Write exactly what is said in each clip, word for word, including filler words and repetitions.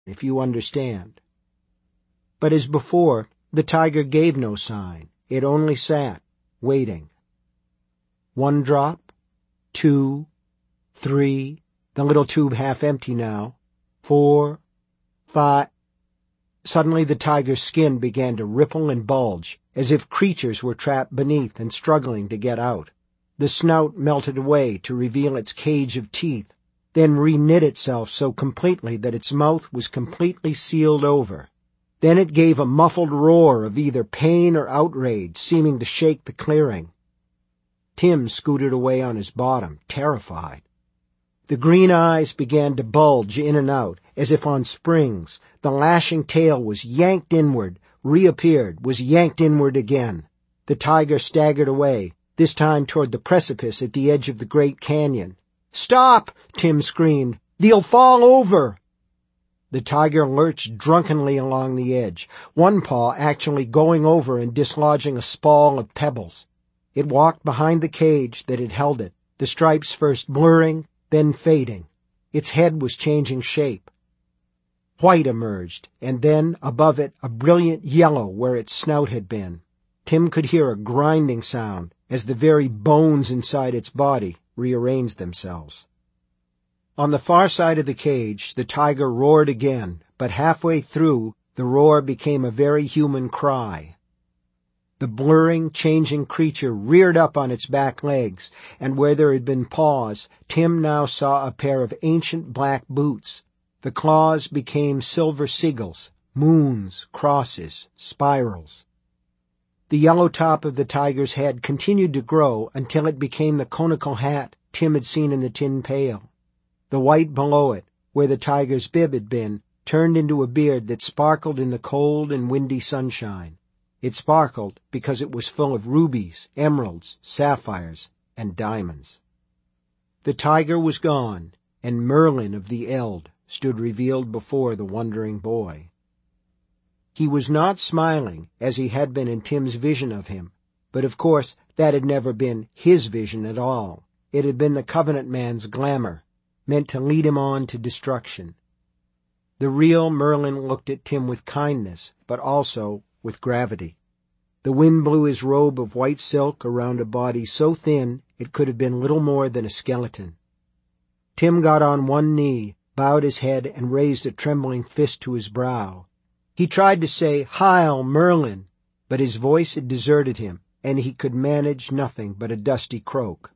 if you understand." But as before, the tiger gave no sign. It only sat, waiting. One drop, two, three, the little tube half empty now, four, five. Suddenly the tiger's skin began to ripple and bulge, as if creatures were trapped beneath and struggling to get out. The snout melted away to reveal its cage of teeth, then reknit itself so completely that its mouth was completely sealed over. Then it gave a muffled roar of either pain or outrage, seeming to shake the clearing. Tim scooted away on his bottom, terrified. The green eyes began to bulge in and out, as if on springs. The lashing tail was yanked inward, reappeared, was yanked inward again. The tiger staggered away, this time toward the precipice at the edge of the great canyon. "Stop!" Tim screamed. "They'll fall over!" The tiger lurched drunkenly along the edge, one paw actually going over and dislodging a spall of pebbles. It walked behind the cage that had held it, the stripes first blurring, then fading. Its head was changing shape. White emerged, and then, above it, a brilliant yellow where its snout had been. Tim could hear a grinding sound as the very bones inside its body rearranged themselves. On the far side of the cage, the tiger roared again, but halfway through, the roar became a very human cry. The blurring, changing creature reared up on its back legs, and where there had been paws, Tim now saw a pair of ancient black boots. The claws became silver seagulls, moons, crosses, spirals. The yellow top of the tiger's head continued to grow until it became the conical hat Tim had seen in the tin pail. The white below it, where the tiger's bib had been, turned into a beard that sparkled in the cold and windy sunshine. It sparkled because it was full of rubies, emeralds, sapphires, and diamonds. The tiger was gone, and Merlin of the Eld stood revealed before the wondering boy. He was not smiling, as he had been in Tim's vision of him, but of course that had never been his vision at all. It had been the Covenant man's glamour, meant to lead him on to destruction. The real Merlin looked at Tim with kindness, but also with gravity. The wind blew his robe of white silk around a body so thin it could have been little more than a skeleton. Tim got on one knee, bowed his head, and raised a trembling fist to his brow. He tried to say, "Heil, Merlin," but his voice had deserted him, and he could manage nothing but a dusty croak.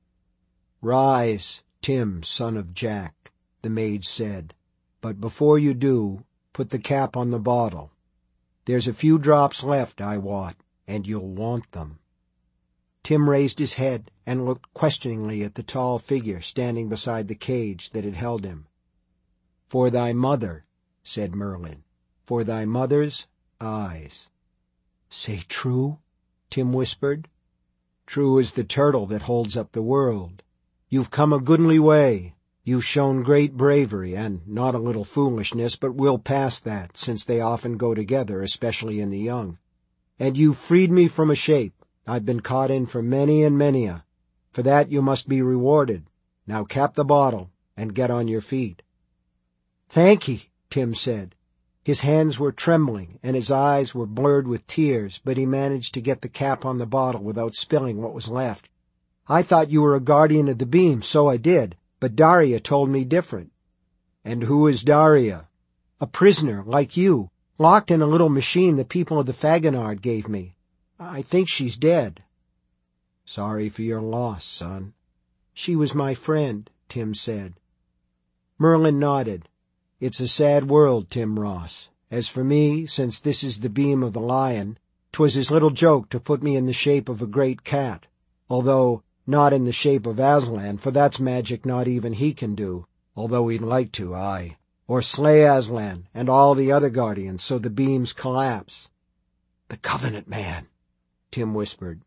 "Rise, Tim, son of Jack," the mage said, "but before you do, put the cap on the bottle. There's a few drops left, I wot, and you'll want them." Tim raised his head and looked questioningly at the tall figure standing beside the cage that had held him. "For thy mother," said Merlin, "for thy mother's eyes." "Say true?" Tim whispered. "True as the turtle that holds up the world. You've come a goodly way. You've shown great bravery, and not a little foolishness, but we'll pass that, since they often go together, especially in the young. And you've freed me from a shape I've been caught in for many and many a. For that you must be rewarded. Now cap the bottle, and get on your feet." "Thank ye," Tim said. His hands were trembling, and his eyes were blurred with tears, but he managed to get the cap on the bottle without spilling what was left. "I thought you were a guardian of the beam, so I did, but Daria told me different." "And who is Daria?" "A prisoner, like you, locked in a little machine the people of the Faginard gave me. I think she's dead." "Sorry for your loss, son." "She was my friend," Tim said. Merlin nodded. "It's a sad world, Tim Ross. As for me, since this is the beam of the lion, 'twas his little joke to put me in the shape of a great cat, although not in the shape of Aslan, for that's magic not even he can do, although he'd like to, aye, or slay Aslan and all the other guardians so the beams collapse." "The Covenant man," Tim whispered.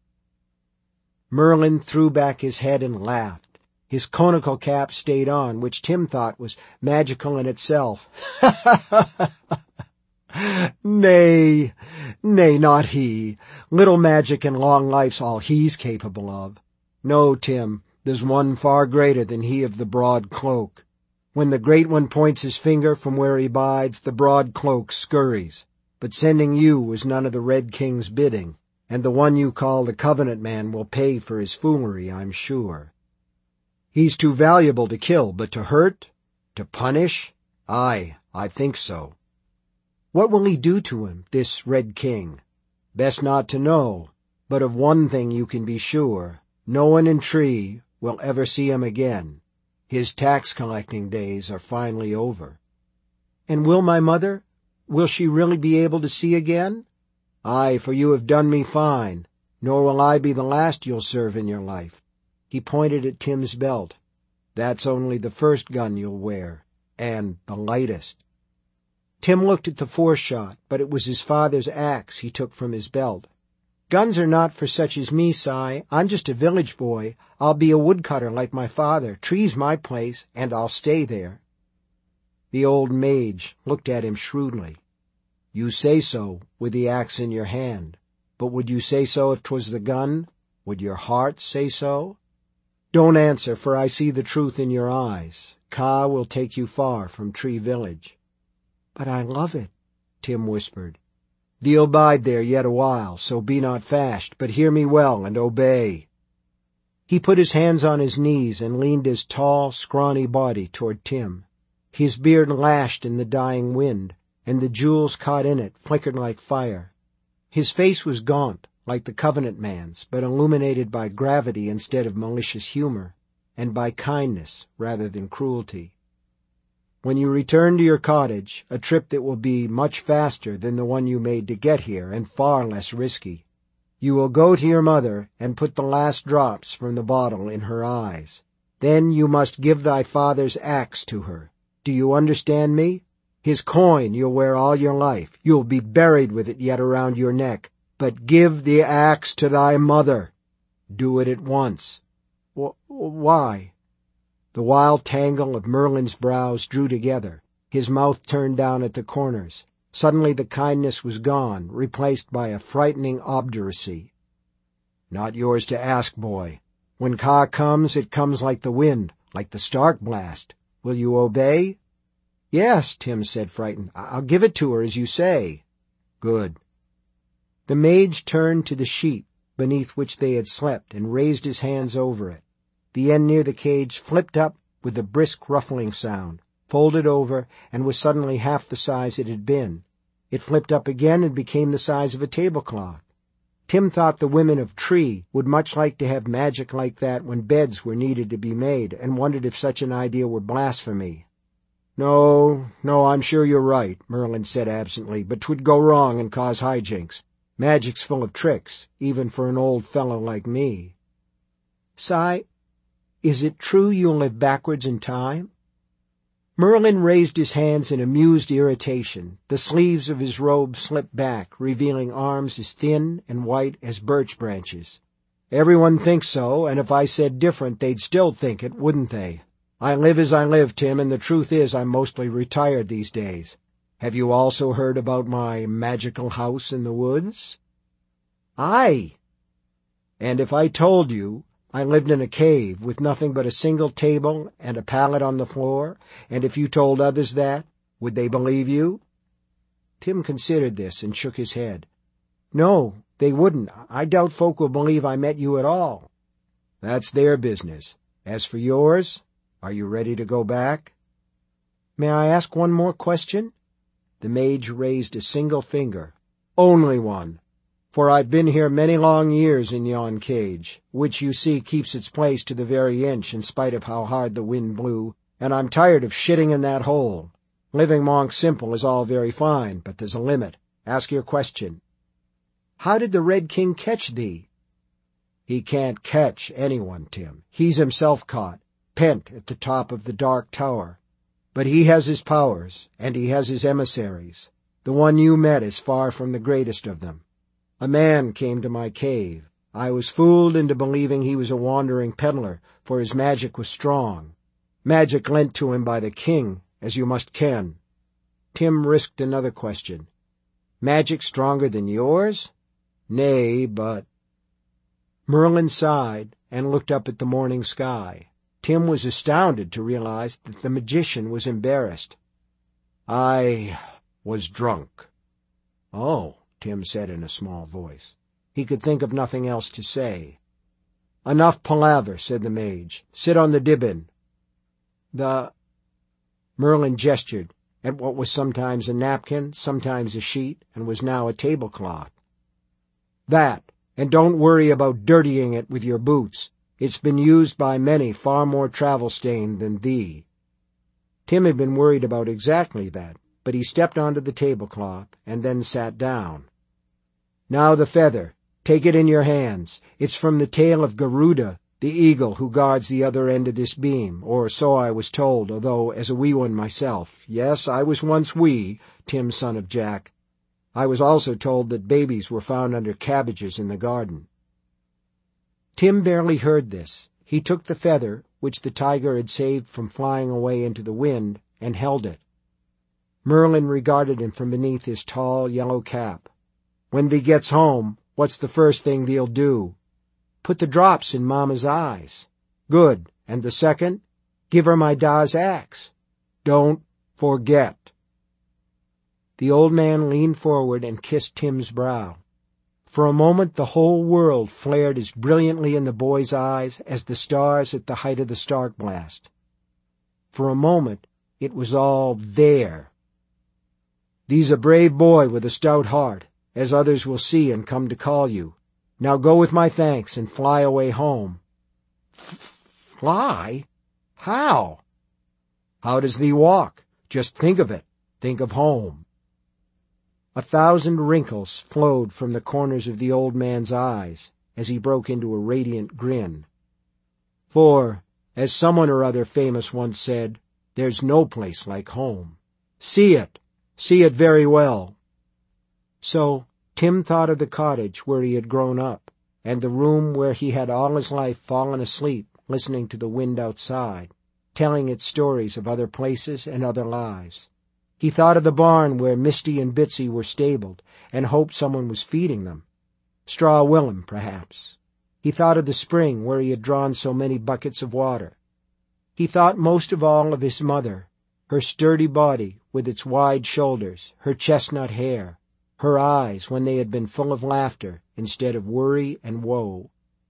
Merlin threw back his head and laughed. His conical cap stayed on, which Tim thought was magical in itself. "Nay, nay, not he. Little magic and long life's all he's capable of. No, Tim, there's one far greater than he of the broad cloak. When the Great One points his finger from where he bides, the broad cloak scurries. But sending you was none of the Red King's bidding, and the one you call the Covenant Man will pay for his foolery, I'm sure. He's too valuable to kill, but to hurt? To punish? Aye, I think so. What will he do to him, this Red King? Best not to know, but of one thing you can be sure. No one in Tree will ever see him again. His tax-collecting days are finally over. And will my mother, will she really be able to see again? Aye, for you have done me fine, nor will I be the last you'll serve in your life. He pointed at Tim's belt. That's only the first gun you'll wear, and the lightest. Tim looked at the four-shot, but it was his father's axe he took from his belt. Guns are not for such as me, Si. I'm just a village boy. I'll be a woodcutter like my father. Tree's my place, and I'll stay there. The old mage looked at him shrewdly. You say so, with the axe in your hand. But would you say so if 'twas the gun? Would your heart say so? Don't answer, for I see the truth in your eyes. Kaa will take you far from Tree Village. But I love it, Tim whispered. Thee'll bide there yet a while, so be not fashed, but hear me well and obey. He put his hands on his knees and leaned his tall, scrawny body toward Tim. His beard lashed in the dying wind, and the jewels caught in it flickered like fire. His face was gaunt, like the Covenant Man's, but illuminated by gravity instead of malicious humor, and by kindness rather than cruelty. When you return to your cottage, a trip that will be much faster than the one you made to get here and far less risky, you will go to your mother and put the last drops from the bottle in her eyes. Then you must give thy father's axe to her. Do you understand me? His coin you'll wear all your life. You'll be buried with it yet around your neck. But give the axe to thy mother. Do it at once. W- why? The wild tangle of Merlin's brows drew together. His mouth turned down at the corners. Suddenly the kindness was gone, replaced by a frightening obduracy. Not yours to ask, boy. When Kaa comes, it comes like the wind, like the Stark blast. Will you obey? Yes, Tim said, frightened. I'll give it to her as you say. Good. The mage turned to the sheet beneath which they had slept and raised his hands over it. The end near the cage flipped up with a brisk ruffling sound, folded over, and was suddenly half the size it had been. It flipped up again and became the size of a tablecloth. Tim thought the women of Tree would much like to have magic like that when beds were needed to be made, and wondered if such an idea were blasphemy. No, no, I'm sure you're right, Merlin said absently, but 'twould go wrong and cause hijinks. Magic's full of tricks, even for an old fellow like me. Si, is it true you'll live backwards in time? Merlin raised his hands in amused irritation. The sleeves of his robe slipped back, revealing arms as thin and white as birch branches. Everyone thinks so, and if I said different, they'd still think it, wouldn't they? I live as I live, Tim, and the truth is I'm mostly retired these days. Have you also heard about my magical house in the woods? Aye. And if I told you I lived in a cave with nothing but a single table and a pallet on the floor, and if you told others that, would they believe you? Tim considered this and shook his head. No, they wouldn't. I doubt folk will believe I met you at all. That's their business. As for yours, are you ready to go back? May I ask one more question? The mage raised a single finger. Only one. For I've been here many long years in yon cage, which you see keeps its place to the very inch in spite of how hard the wind blew, and I'm tired of shitting in that hole. Living monk simple is all very fine, but there's a limit. Ask your question. How did the Red King catch thee? He can't catch anyone, Tim. He's himself caught, pent at the top of the dark tower. But he has his powers, and he has his emissaries. The one you met is far from the greatest of them. A man came to my cave. I was fooled into believing he was a wandering peddler, for his magic was strong. Magic lent to him by the king, as you must ken. Tim risked another question. Magic stronger than yours? Nay, but... Merlin sighed and looked up at the morning sky. Tim was astounded to realize that the magician was embarrassed. "I was drunk." "Oh," Tim said in a small voice. He could think of nothing else to say. "Enough palaver," said the mage. "Sit on the divan." The... Merlin gestured at what was sometimes a napkin, sometimes a sheet, and was now a tablecloth. "That, and don't worry about dirtying it with your boots. It's been used by many far more travel-stained than thee." Tim had been worried about exactly that, but he stepped onto the tablecloth and then sat down. "Now the feather. Take it in your hands. It's from the tale of Garuda, the eagle who guards the other end of this beam, or so I was told, although as a wee one myself, yes, I was once wee, Tim, son of Jack, I was also told that babies were found under cabbages in the garden." Tim barely heard this. He took the feather, which the tiger had saved from flying away into the wind, and held it. Merlin regarded him from beneath his tall yellow cap. "When thee gets home, what's the first thing thee'll do?" "Put the drops in Mama's eyes." "Good. And the second?" "Give her my da's axe." "Don't forget." The old man leaned forward and kissed Tim's brow. For a moment the whole world flared as brilliantly in the boy's eyes as the stars at the height of the Stark blast. For a moment it was all there. "Thee's a brave boy with a stout heart, as others will see and come to call you. Now go with my thanks and fly away home." "Fly? How?" "How does thee walk? Just think of it. Think of home." A thousand wrinkles flowed from the corners of the old man's eyes as he broke into a radiant grin. "For, as someone or other famous once said, there's no place like home. See it. See it very well." So Tim thought of the cottage where he had grown up, and the room where he had all his life fallen asleep listening to the wind outside, telling it stories of other places and other lives. He thought of the barn where Misty and Bitsy were stabled, and hoped someone was feeding them. Straw Willem, perhaps. He thought of the spring where he had drawn so many buckets of water. He thought most of all of his mother, her sturdy body with its wide shoulders, her chestnut hair, her eyes when they had been full of laughter instead of worry and woe.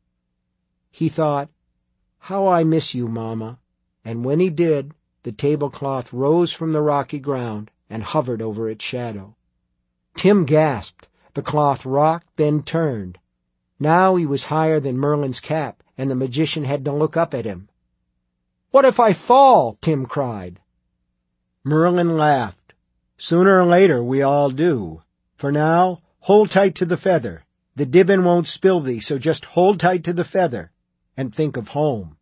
He thought, "How I miss you, Mama," and when he did, the tablecloth rose from the rocky ground and hovered over its shadow. Tim gasped. The cloth rocked, then turned. Now he was higher than Merlin's cap, and the magician had to look up at him. "What if I fall?" Tim cried. Merlin laughed. "Sooner or later we all do. For now, hold tight to the feather. The divan won't spill thee, so just hold tight to the feather, and think of home."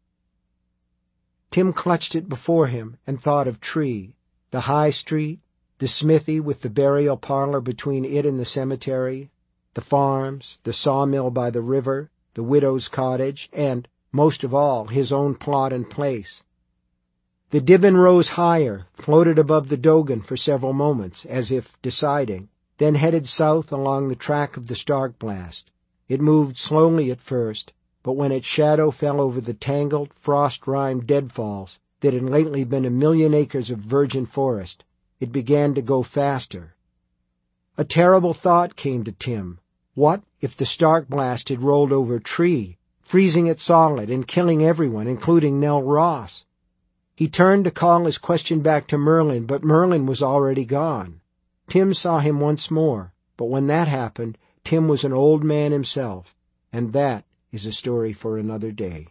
Tim clutched it before him and thought of Tree, the high street, the smithy with the burial parlor between it and the cemetery, the farms, the sawmill by the river, the widow's cottage, and, most of all, his own plot and place. The divan rose higher, floated above the Dogan for several moments, as if deciding, then headed south along the track of the Stark blast. It moved slowly at first, but when its shadow fell over the tangled, frost-rimed deadfalls that had lately been a million acres of virgin forest, it began to go faster. A terrible thought came to Tim. What if the Stark blast had rolled over Tree, freezing it solid and killing everyone, including Nell Ross? He turned to call his question back to Merlin, but Merlin was already gone. Tim saw him once more, but when that happened, Tim was an old man himself, and that is a story for another day.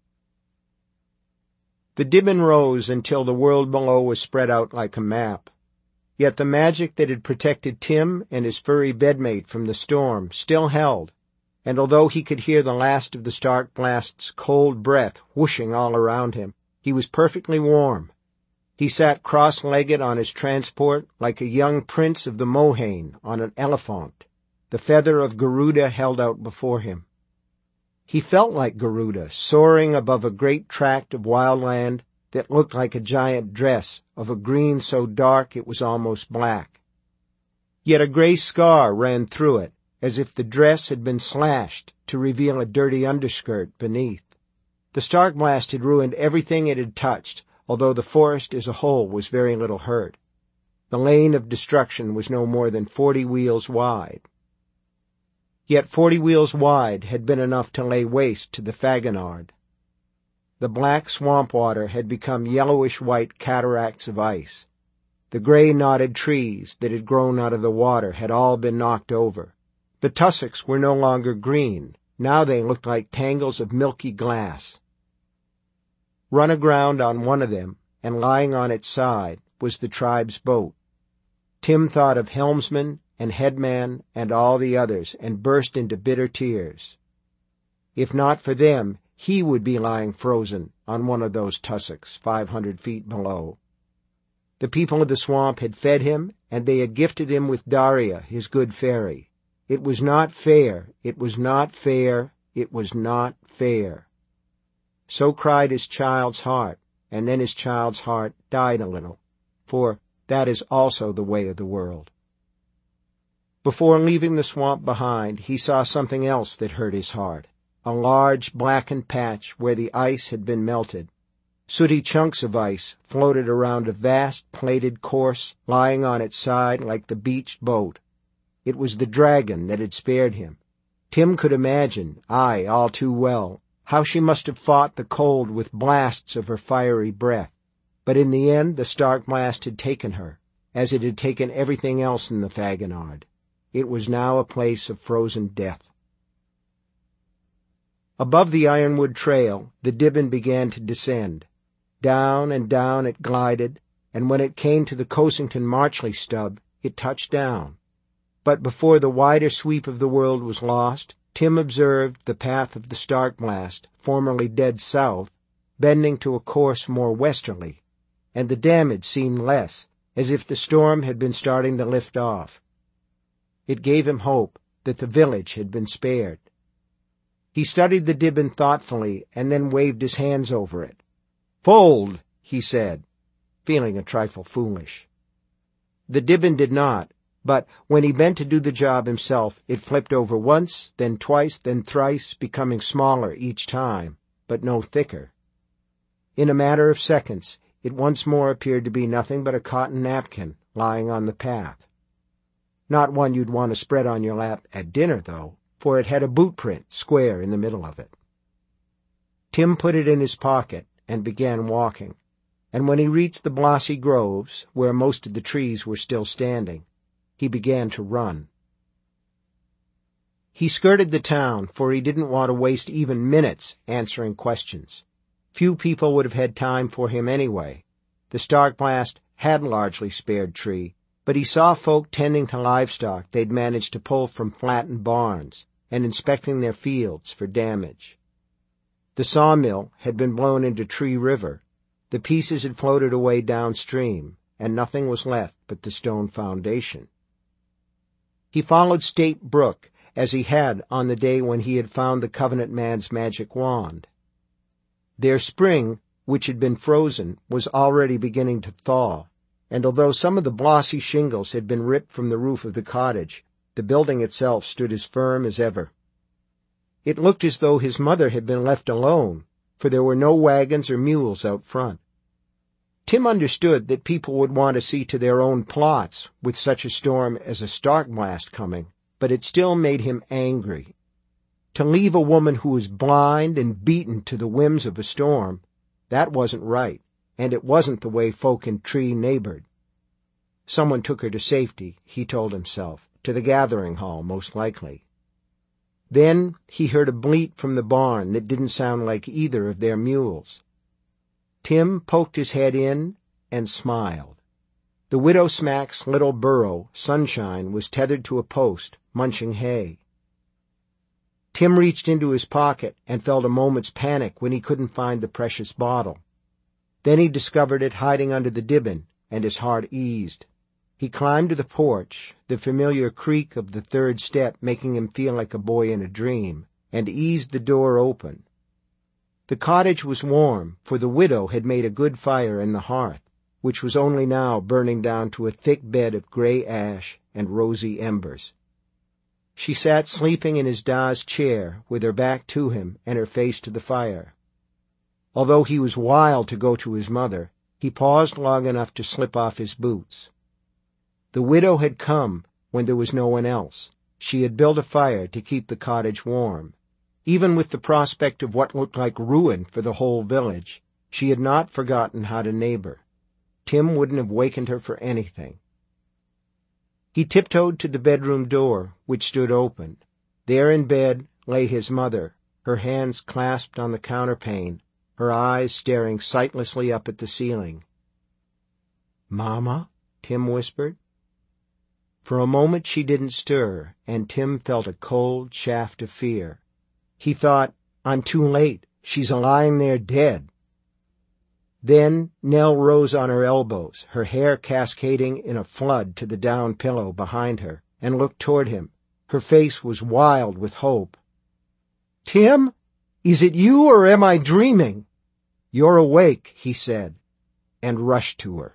The divan rose until the world below was spread out like a map. Yet the magic that had protected Tim and his furry bedmate from the storm still held, and although he could hear the last of the Stark blast's cold breath whooshing all around him, he was perfectly warm. He sat cross-legged on his transport like a young prince of the Mohane on an elephant, the feather of Garuda held out before him. He felt like Garuda, soaring above a great tract of wild land that looked like a giant dress of a green so dark it was almost black. Yet a gray scar ran through it, as if the dress had been slashed to reveal a dirty underskirt beneath. The Stark blast had ruined everything it had touched, although the forest as a whole was very little hurt. The lane of destruction was no more than forty wheels wide. Yet forty wheels wide had been enough to lay waste to the Fragonard. The black swamp water had become yellowish-white cataracts of ice. The gray knotted trees that had grown out of the water had all been knocked over. The tussocks were no longer green. Now they looked like tangles of milky glass. Run aground on one of them, and lying on its side, was the tribe's boat. Tim thought of helmsman and headman and all the others, and burst into bitter tears. If not for them, he would be lying frozen on one of those tussocks five hundred feet below. The people of the swamp had fed him, and they had gifted him with Daria, his good fairy. It was not fair, it was not fair, it was not fair. So cried his child's heart, and then his child's heart died a little, for that is also the way of the world. Before leaving the swamp behind, he saw something else that hurt his heart, a large blackened patch where the ice had been melted. Sooty chunks of ice floated around a vast plated course lying on its side like the beached boat. It was the dragon that had spared him. Tim could imagine, aye, all too well, how she must have fought the cold with blasts of her fiery breath. But in the end the Stark blast had taken her, as it had taken everything else in the Fragonard. It was now a place of frozen death. Above the Ironwood Trail, the Dibben began to descend. Down and down it glided, and when it came to the Cossington-Marchley stub, it touched down. But before the wider sweep of the world was lost, Tim observed the path of the Stark blast, formerly dead south, bending to a course more westerly, and the damage seemed less, as if the storm had been starting to lift off. It gave him hope that the village had been spared. He studied the Dibben thoughtfully and then waved his hands over it. "Fold," he said, feeling a trifle foolish. The Dibben did not, but when he bent to do the job himself, it flipped over once, then twice, then thrice, becoming smaller each time, but no thicker. In a matter of seconds, it once more appeared to be nothing but a cotton napkin lying on the path. Not one you'd want to spread on your lap at dinner, though, for it had a boot print square in the middle of it. Tim put it in his pocket and began walking, and when he reached the Blossy Groves, where most of the trees were still standing, he began to run. He skirted the town, for he didn't want to waste even minutes answering questions. Few people would have had time for him anyway. The Stark blast had largely spared Tree, but he saw folk tending to livestock they'd managed to pull from flattened barns and inspecting their fields for damage. The sawmill had been blown into Tree River. The pieces had floated away downstream, and nothing was left but the stone foundation. He followed State Brook, as he had on the day when he had found the Covenant man's magic wand. Their spring, which had been frozen, was already beginning to thaw, and although some of the blossy shingles had been ripped from the roof of the cottage, the building itself stood as firm as ever. It looked as though his mother had been left alone, for there were no wagons or mules out front. Tim understood that people would want to see to their own plots with such a storm as a Stark blast coming, but it still made him angry. To leave a woman who was blind and beaten to the whims of a storm, that wasn't right, and it wasn't the way folk in Tree neighbored. Someone took her to safety, he told himself, to the gathering hall, most likely. Then he heard a bleat from the barn that didn't sound like either of their mules. Tim poked his head in and smiled. The Widow Smack's little burro, Sunshine, was tethered to a post, munching hay. Tim reached into his pocket and felt a moment's panic when he couldn't find the precious bottle. Then he discovered it hiding under the Dibben, and his heart eased. He climbed to the porch, the familiar creak of the third step making him feel like a boy in a dream, and eased the door open. The cottage was warm, for the widow had made a good fire in the hearth, which was only now burning down to a thick bed of gray ash and rosy embers. She sat sleeping in his da's chair, with her back to him and her face to the fire. Although he was wild to go to his mother, he paused long enough to slip off his boots. The widow had come when there was no one else. She had built a fire to keep the cottage warm. Even with the prospect of what looked like ruin for the whole village, she had not forgotten how to neighbor. Tim wouldn't have wakened her for anything. He tiptoed to the bedroom door, which stood open. There in bed lay his mother, her hands clasped on the counterpane, her eyes staring sightlessly up at the ceiling. "Mama?" Tim whispered. For a moment she didn't stir, and Tim felt a cold shaft of fear. He thought, "I'm too late. She's lying there dead." Then Nell rose on her elbows, her hair cascading in a flood to the down pillow behind her, and looked toward him. Her face was wild with hope. "Tim, is it you or am I dreaming?" "You're awake," he said, and rushed to her.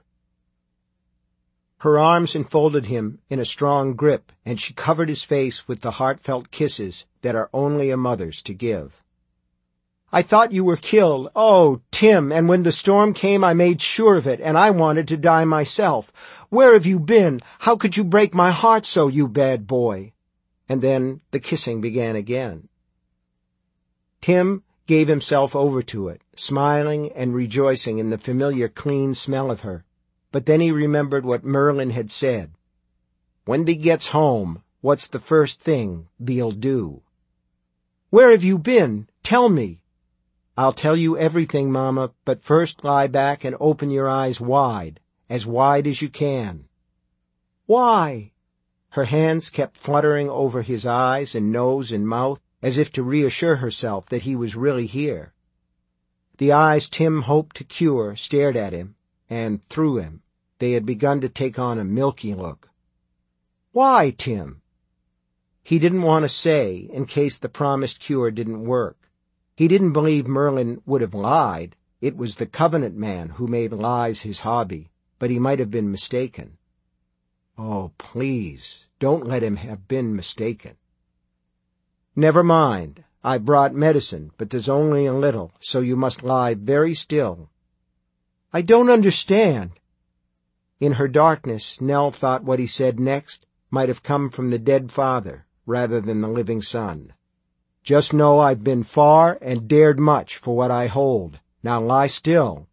Her arms enfolded him in a strong grip, and she covered his face with the heartfelt kisses that are only a mother's to give. "I thought you were killed. Oh, Tim, and when the storm came I made sure of it, and I wanted to die myself. Where have you been? How could you break my heart so, you bad boy?" And then the kissing began again. Tim gave himself over to it, smiling and rejoicing in the familiar clean smell of her. But then he remembered what Merlin had said. "When thee gets home, what's the first thing thee'll do?" "Where have you been? Tell me." "I'll tell you everything, Mama, but first lie back and open your eyes wide, as wide as you can." "Why?" Her hands kept fluttering over his eyes and nose and mouth, as if to reassure herself that he was really here. The eyes Tim hoped to cure stared at him, and through him. They had begun to take on a milky look. "Why, Tim?" He didn't want to say, in case the promised cure didn't work. He didn't believe Merlin would have lied. It was the Covenant man who made lies his hobby, but he might have been mistaken. Oh, please, don't let him have been mistaken. "Never mind. I brought medicine, but there's only a little, so you must lie very still." "I don't understand." In her darkness, Nell thought what he said next might have come from the dead father rather than the living son. "Just know I've been far and dared much for what I hold. Now lie still."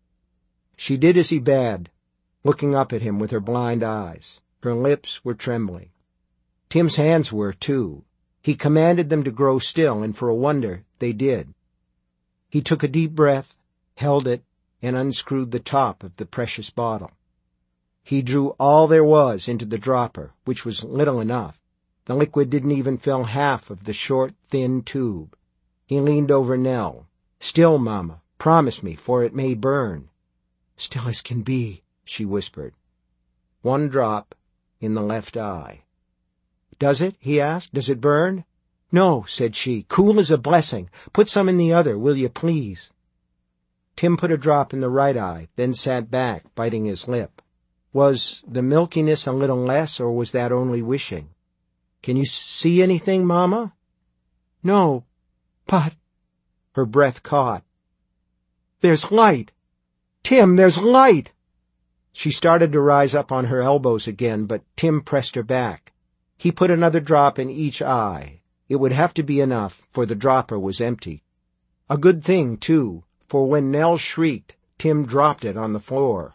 She did as he bade, looking up at him with her blind eyes. Her lips were trembling. Tim's hands were, too. He commanded them to grow still, and for a wonder, they did. He took a deep breath, held it, and unscrewed the top of the precious bottle. He drew all there was into the dropper, which was little enough. The liquid didn't even fill half of the short, thin tube. He leaned over Nell. "Still, Mama. Promise me, for it may burn." "Still as can be," she whispered. One drop in the left eye. "Does it?" he asked. "Does it burn?" "No," said she. "Cool as a blessing. Put some in the other, will you please?" Tim put a drop in the right eye, then sat back, biting his lip. Was the milkiness a little less, or was that only wishing? "Can you see anything, Mama?" "No, but—" Her breath caught. "There's light! Tim, there's light!" She started to rise up on her elbows again, but Tim pressed her back. He put another drop in each eye. It would have to be enough, for the dropper was empty. A good thing, too, for when Nell shrieked, Tim dropped it on the floor.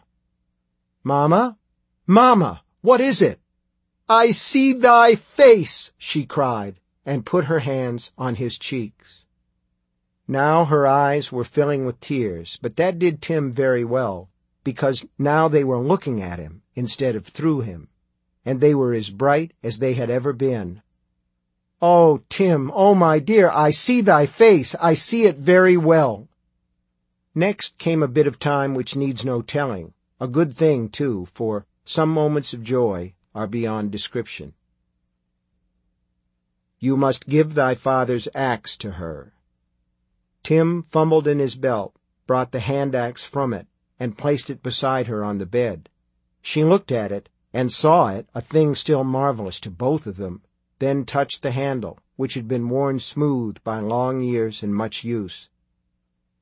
"Mama? Mama, what is it?" "I see thy face," she cried, and put her hands on his cheeks. Now her eyes were filling with tears, but that did Tim very well, because now they were looking at him instead of through him, and they were as bright as they had ever been. "Oh, Tim, oh, my dear, I see thy face. I see it very well." Next came a bit of time which needs no telling, a good thing, too, for some moments of joy are beyond description. "You must give thy father's axe to her." Tim fumbled in his belt, brought the hand-axe from it, and placed it beside her on the bed. She looked at it, and saw it, a thing still marvelous to both of them, then touched the handle, which had been worn smooth by long years and much use.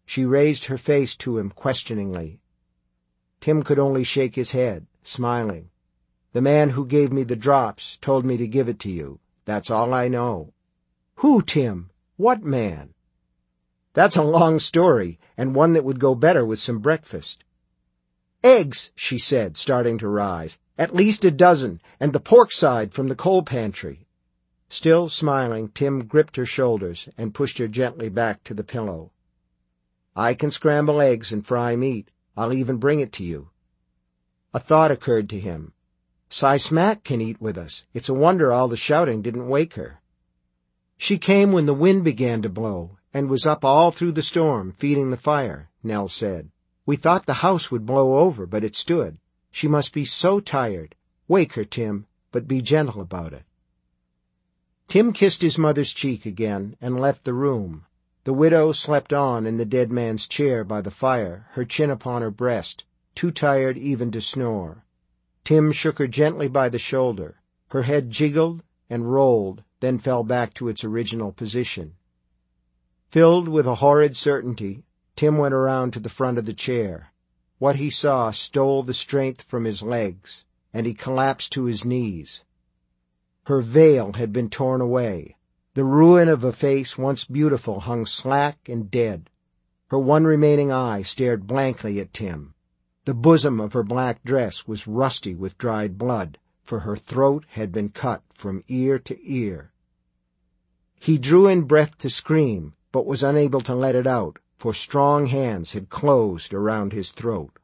She raised her face to him questioningly. Tim could only shake his head, smiling. "The man who gave me the drops told me to give it to you. That's all I know." "Who, Tim? What man?" "That's a long story, and one that would go better with some breakfast." "Eggs," she said, starting to rise. "At least a dozen, and the pork side from the coal pantry." Still smiling, Tim gripped her shoulders and pushed her gently back to the pillow. "I can scramble eggs and fry meat. I'll even bring it to you." A thought occurred to him. "Cy Smack can eat with us. It's a wonder all the shouting didn't wake her." "She came when the wind began to blow, and was up all through the storm, feeding the fire," Nell said. "We thought the house would blow over, but it stood. She must be so tired. Wake her, Tim, but be gentle about it." Tim kissed his mother's cheek again and left the room. The widow slept on in the dead man's chair by the fire, her chin upon her breast, too tired even to snore. Tim shook her gently by the shoulder. Her head jiggled and rolled, then fell back to its original position. Filled with a horrid certainty, Tim went around to the front of the chair. What he saw stole the strength from his legs, and he collapsed to his knees. Her veil had been torn away. The ruin of a face once beautiful hung slack and dead. Her one remaining eye stared blankly at Tim. The bosom of her black dress was rusty with dried blood, for her throat had been cut from ear to ear. He drew in breath to scream, but was unable to let it out, for strong hands had closed around his throat.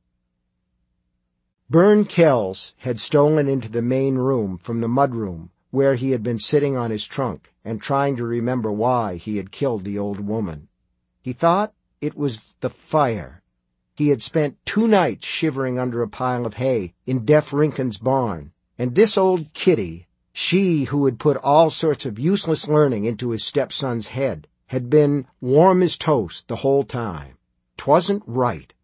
Bern Kells had stolen into the main room from the mudroom, where he had been sitting on his trunk and trying to remember why he had killed the old woman. He thought it was the fire. He had spent two nights shivering under a pile of hay in Deaf Rinken's barn, and this old Kitty, she who had put all sorts of useless learning into his stepson's head, had been warm as toast the whole time. 'Twasn't right.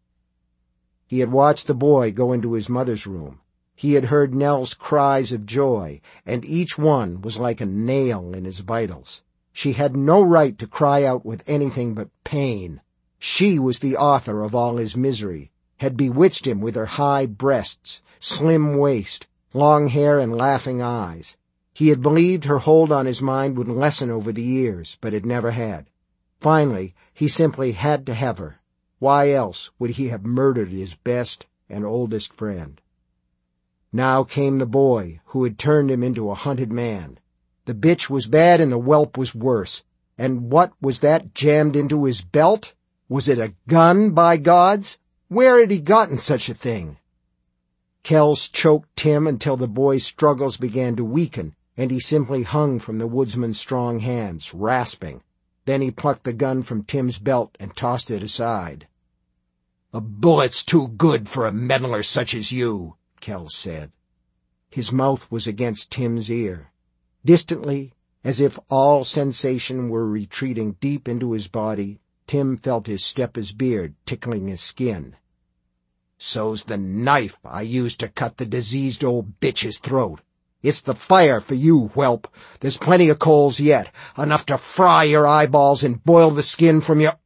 He had watched the boy go into his mother's room. He had heard Nell's cries of joy, and each one was like a nail in his vitals. She had no right to cry out with anything but pain. She was the author of all his misery, had bewitched him with her high breasts, slim waist, long hair, and laughing eyes. He had believed her hold on his mind would lessen over the years, but it never had. Finally, he simply had to have her. Why else would he have murdered his best and oldest friend? Now came the boy who had turned him into a hunted man. The bitch was bad and the whelp was worse. And what was that jammed into his belt? Was it a gun, by gods? Where had he gotten such a thing? Kells choked Tim until the boy's struggles began to weaken, and he simply hung from the woodsman's strong hands, rasping. Then he plucked the gun from Tim's belt and tossed it aside. "A bullet's too good for a meddler such as you," Kells said. His mouth was against Tim's ear. Distantly, as if all sensation were retreating deep into his body, Tim felt his step's beard tickling his skin. "So's the knife I used to cut the diseased old bitch's throat. It's the fire for you, whelp. There's plenty of coals yet, enough to fry your eyeballs and boil the skin from your—"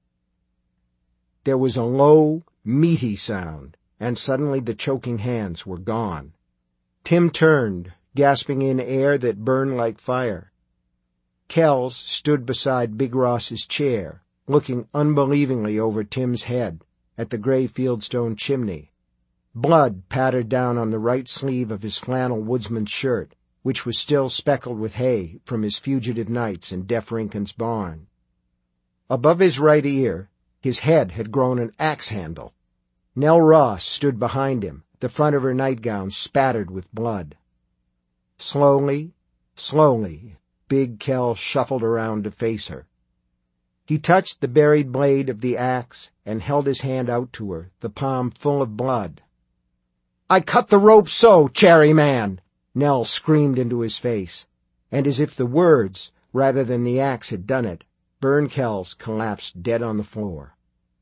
There was a low, meaty sound, and suddenly the choking hands were gone. Tim turned, gasping in air that burned like fire. Kells stood beside Big Ross's chair, looking unbelievingly over Tim's head at the gray fieldstone chimney. Blood pattered down on the right sleeve of his flannel woodsman's shirt, which was still speckled with hay from his fugitive nights in Deaf Rinken's barn. Above his right ear, his head had grown an axe handle. Nell Ross stood behind him, the front of her nightgown spattered with blood. Slowly, slowly, Big Kells shuffled around to face her. He touched the buried blade of the axe and held his hand out to her, the palm full of blood. "I cut the rope so, Cherry Man!" Nell screamed into his face, and as if the words, rather than the axe, had done it, Bern Kells collapsed dead on the floor.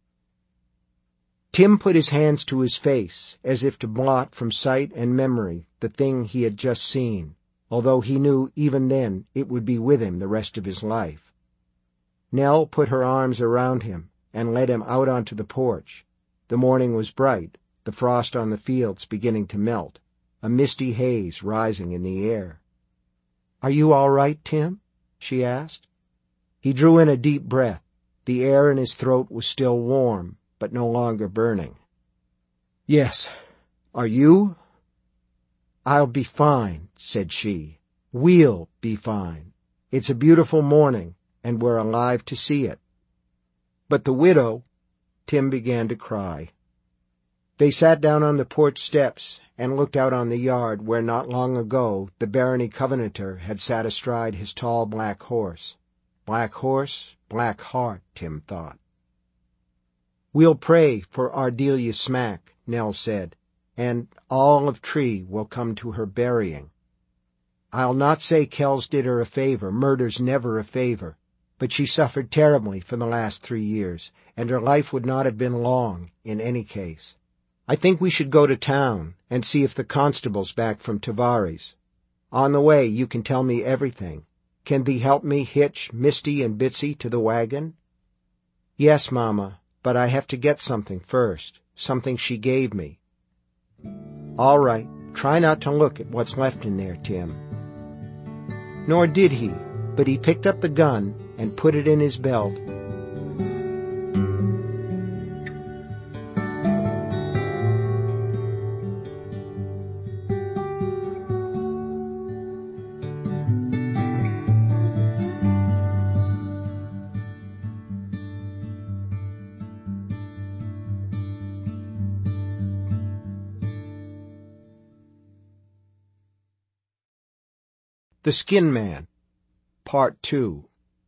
Tim put his hands to his face, as if to blot from sight and memory the thing he had just seen, although he knew even then it would be with him the rest of his life. Nell put her arms around him and led him out onto the porch. The morning was bright, the frost on the fields beginning to melt, a misty haze rising in the air. "Are you all right, Tim?" she asked. He drew in a deep breath. The air in his throat was still warm, but no longer burning. "Yes. Are you?" "I'll be fine," said she. "We'll be fine. It's a beautiful morning, and we're alive to see it." But the widow— Tim began to cry. They sat down on the porch steps and looked out on the yard where not long ago the Barony Covenanter had sat astride his tall black horse. Black horse, black heart, Tim thought. "We'll pray for Ardelia Smack," Nell said, "and all of Tree will come to her burying. I'll not say Kells did her a favor, murder's never a favor, but she suffered terribly for the last three years, and her life would not have been long in any case. I think we should go to town and see if the constable's back from Tavares. On the way you can tell me everything. Can thee help me hitch Misty and Bitsy to the wagon?" "Yes, Mama, but I have to get something first, something she gave me." "All right, try not to look at what's left in there, Tim." Nor did he, but he picked up the gun and put it in his belt. The Skin Man, Part Two.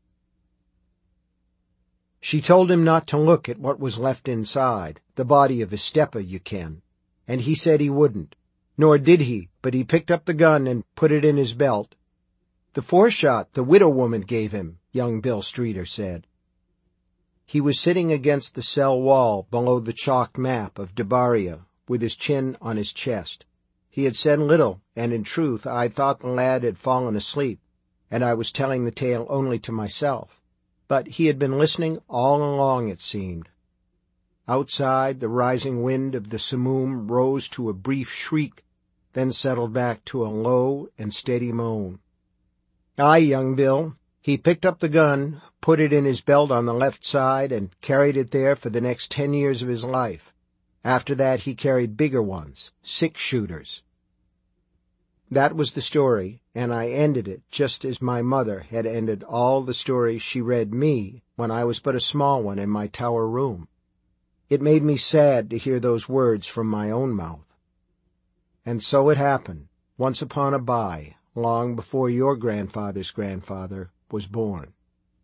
She told him not to look at what was left inside, the body of Estepa, you ken, and he said he wouldn't. Nor did he, but he picked up the gun and put it in his belt. "The four-shot the widow woman gave him," young Bill Streeter said. He was sitting against the cell wall below the chalked map of Debaria, with his chin on his chest. He had said little, and in truth I thought the lad had fallen asleep, and I was telling the tale only to myself. But he had been listening all along, it seemed. Outside, the rising wind of the simoom rose to a brief shriek, then settled back to a low and steady moan. "Aye, young Bill." He picked up the gun, put it in his belt on the left side, and carried it there for the next ten years of his life. After that he carried bigger ones, six-shooters. That was the story, and I ended it just as my mother had ended all the stories she read me when I was but a small one in my tower room. It made me sad to hear those words from my own mouth. And so it happened, once upon a by, long before your grandfather's grandfather was born.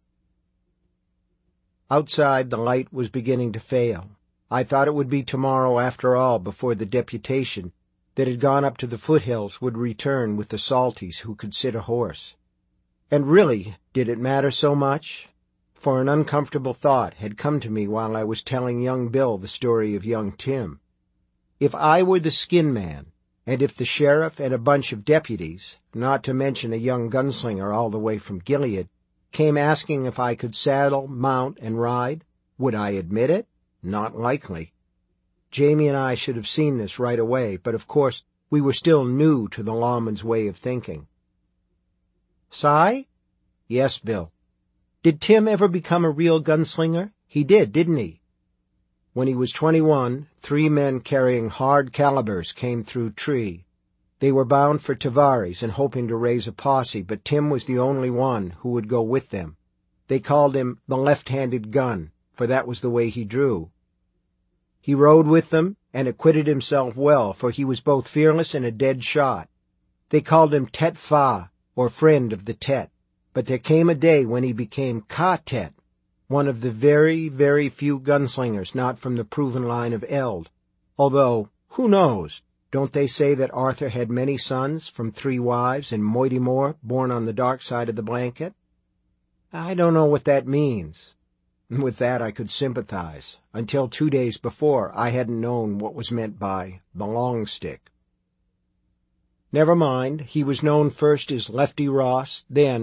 Outside, the light was beginning to fail. I thought it would be tomorrow after all before the deputation that had gone up to the foothills would return with the salties who could sit a horse. And really, did it matter so much? For an uncomfortable thought had come to me while I was telling young Bill the story of young Tim. If I were the Skin Man, and if the sheriff and a bunch of deputies, not to mention a young gunslinger all the way from Gilead, came asking if I could saddle, mount, and ride, would I admit it? Not likely. Jamie and I should have seen this right away, but of course we were still new to the lawman's way of thinking. "Si?" "Yes, Bill." "Did Tim ever become a real gunslinger? He did, didn't he?" "When he was twenty-one, three men carrying hard calibers came through Tree. They were bound for Tavares and hoping to raise a posse, but Tim was the only one who would go with them. They called him the left-handed gun, for that was the way he drew. He rode with them and acquitted himself well, for he was both fearless and a dead shot. They called him Tet Fa, or friend of the Tet, but there came a day when he became Ka Tet, one of the very, very few gunslingers not from the proven line of Eld. Although, who knows, don't they say that Arthur had many sons from three wives and Moighty More born on the dark side of the blanket? I don't know what that means. With that I could sympathize. Until two days before, I hadn't known what was meant by the long stick. Never mind, he was known first as Lefty Ross, then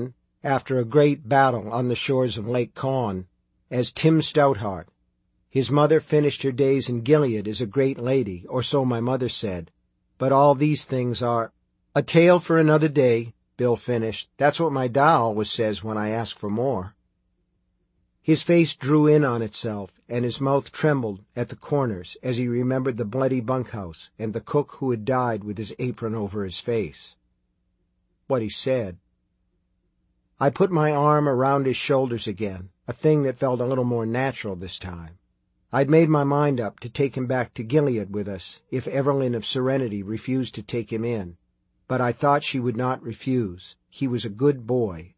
after a great battle on the shores of Lake Conn, as Tim Stoutheart. His mother finished her days in Gilead as a great lady, or so my mother said. But all these things are a tale for another day, Bill finished. That's what my da always says when I ask for more. His face drew in on itself, and his mouth trembled at the corners as he remembered the bloody bunkhouse and the cook who had died with his apron over his face. What he said. I put my arm around his shoulders again, a thing that felt a little more natural this time. I'd made my mind up to take him back to Gilead with us if Evelyn of Serenity refused to take him in, but I thought she would not refuse. He was a good boy.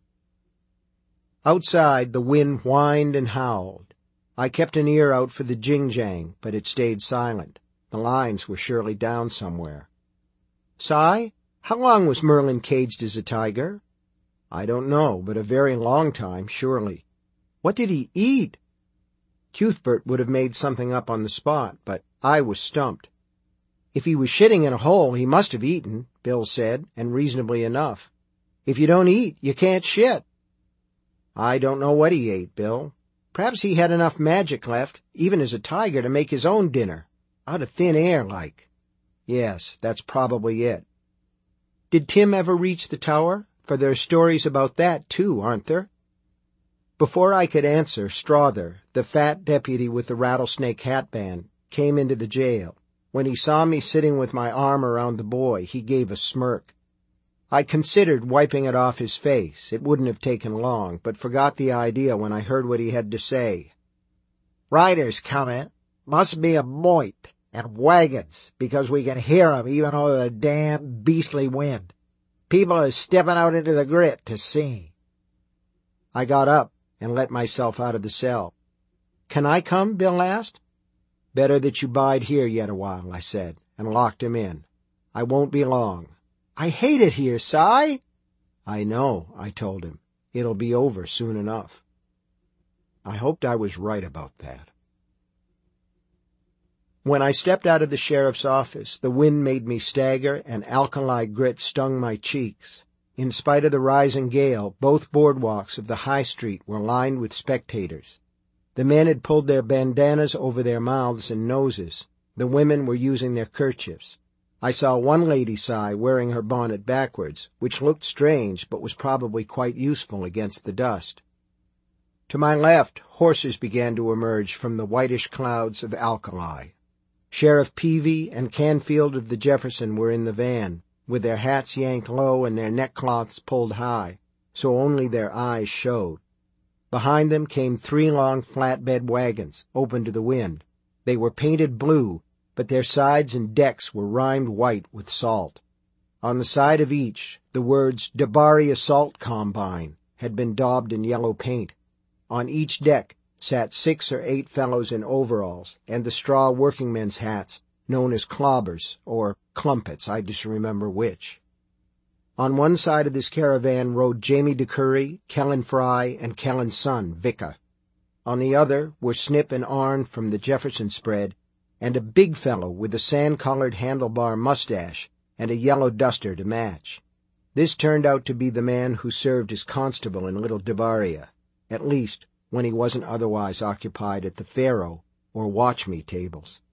Outside, the wind whined and howled. I kept an ear out for the jing-jang, but it stayed silent. The lines were surely down somewhere. Si, how long was Merlin caged as a tiger? I don't know, but a very long time, surely. What did he eat? Cuthbert would have made something up on the spot, but I was stumped. If he was shitting in a hole, he must have eaten, Bill said, and reasonably enough. If you don't eat, you can't shit. I don't know what he ate, Bill. Perhaps he had enough magic left, even as a tiger, to make his own dinner. Out of thin air, like. Yes, that's probably it. Did Tim ever reach the tower? For there are stories about that, too, aren't there? Before I could answer, Strother, the fat deputy with the rattlesnake hatband, came into the jail. When he saw me sitting with my arm around the boy, he gave a smirk. I considered wiping it off his face. It wouldn't have taken long, but forgot the idea when I heard what he had to say. Riders coming. Must be a moit, and wagons, because we can hear 'em even over the damn beastly wind. People are stepping out into the grit to see. I got up and let myself out of the cell. Can I come? Bill asked. Better that you bide here yet a while, I said, and locked him in. I won't be long. I hate it here, Si. I know, I told him. It'll be over soon enough. I hoped I was right about that. When I stepped out of the sheriff's office, the wind made me stagger and alkali grit stung my cheeks. In spite of the rising gale, both boardwalks of the high street were lined with spectators. The men had pulled their bandanas over their mouths and noses. The women were using their kerchiefs. I saw one lady sigh wearing her bonnet backwards, which looked strange but was probably quite useful against the dust. To my left, horses began to emerge from the whitish clouds of alkali. Sheriff Peavy and Canfield of the Jefferson were in the van, with their hats yanked low and their neckcloths pulled high, so only their eyes showed. Behind them came three long flatbed wagons, open to the wind. They were painted blue, but their sides and decks were rimed white with salt. On the side of each, the words Dabari Assault Combine had been daubed in yellow paint. On each deck sat six or eight fellows in overalls and the straw workingmen's hats known as clobbers, or clumpets, I just remember which. On one side of this caravan rode Jamie DeCurry, Kellen Fry, and Kellen's son, Vicka. On the other were Snip and Arn from the Jefferson spread, and a big fellow with a sand-colored handlebar mustache and a yellow duster to match. This turned out to be the man who served as constable in Little Debaria, at least when he wasn't otherwise occupied at the faro or watch-me tables.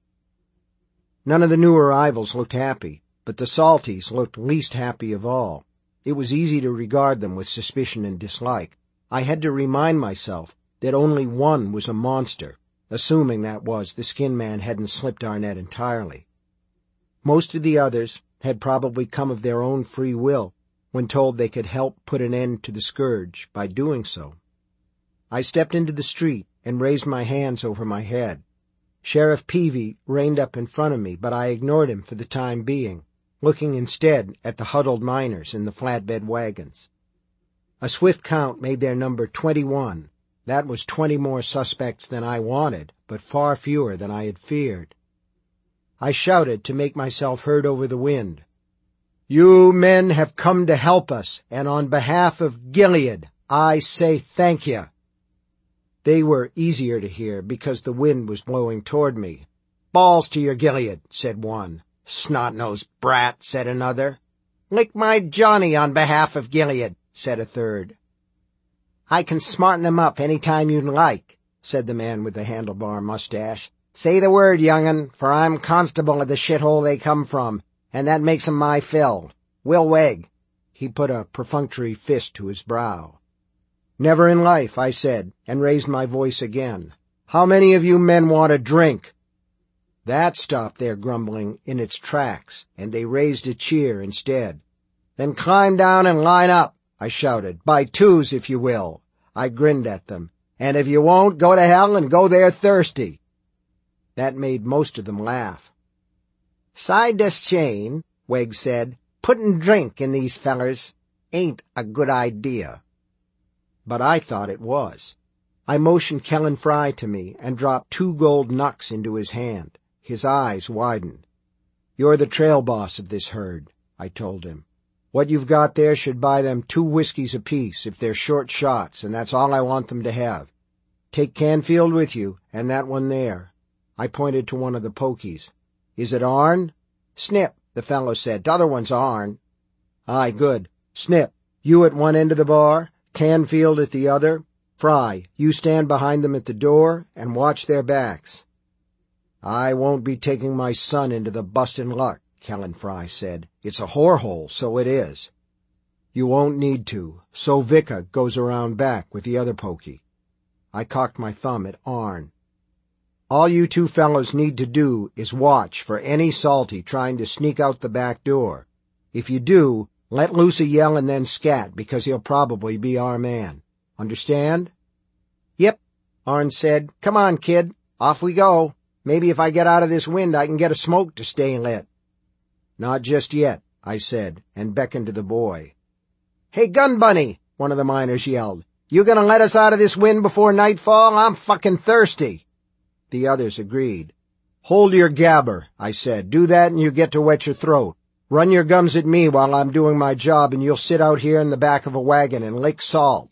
None of the new arrivals looked happy, but the Salties looked least happy of all. It was easy to regard them with suspicion and dislike. I had to remind myself that only one was a monster, assuming that was the skin man hadn't slipped our net entirely. Most of the others had probably come of their own free will when told they could help put an end to the scourge by doing so. I stepped into the street and raised my hands over my head. Sheriff Peavy reined up in front of me, but I ignored him for the time being, looking instead at the huddled miners in the flatbed wagons. A swift count made their number twenty-one. That was twenty more suspects than I wanted, but far fewer than I had feared. I shouted to make myself heard over the wind. You men have come to help us, and on behalf of Gilead, I say thank you. They were easier to hear because the wind was blowing toward me. Balls to your Gilead, said one. Snot-nosed brat, said another. Lick my Johnny on behalf of Gilead, said a third. I can smarten them up any time you'd like, said the man with the handlebar mustache. Say the word, young'un, for I'm constable of the shithole they come from, and that makes 'em my fill. Will Wegg. He put a perfunctory fist to his brow. Never in life, I said, and raised my voice again. How many of you men want a drink? That stopped their grumbling in its tracks, and they raised a cheer instead. Then climb down and line up, I shouted. By twos, if you will. I grinned at them. And if you won't, go to hell and go there thirsty. That made most of them laugh. Side das chain, Wegg said. Puttin' drink in these fellers ain't a good idea. But I thought it was. I motioned Kellen Fry to me and dropped two gold knucks into his hand. His eyes widened. You're the trail boss of this herd, I told him. What you've got there should buy them two whiskeys apiece if they're short shots, and that's all I want them to have. Take Canfield with you, and that one there. I pointed to one of the pokies. Is it ourn? Snip, the fellow said. T'other one's ourn. Aye, good. Snip, you at one end of the bar, Canfield at the other. Fry, you stand behind them at the door and watch their backs. I won't be taking my son into the bustin' luck, Kellen Fry said. It's a whorehole, so it is. You won't need to, so Vicka goes around back with the other pokey. I cocked my thumb at Arn. All you two fellows need to do is watch for any salty trying to sneak out the back door. If you do, let loose a yell and then scat, because he'll probably be our man. Understand? Yep, Arn said. Come on, kid. Off we go. Maybe if I get out of this wind I can get a smoke to stay lit. Not just yet, I said, and beckoned to the boy. Hey, Gun Bunny, one of the miners yelled. You gonna let us out of this wind before nightfall? I'm fucking thirsty. The others agreed. Hold your gabber, I said. Do that and you get to wet your throat. Run your gums at me while I'm doing my job and you'll sit out here in the back of a wagon and lick salt.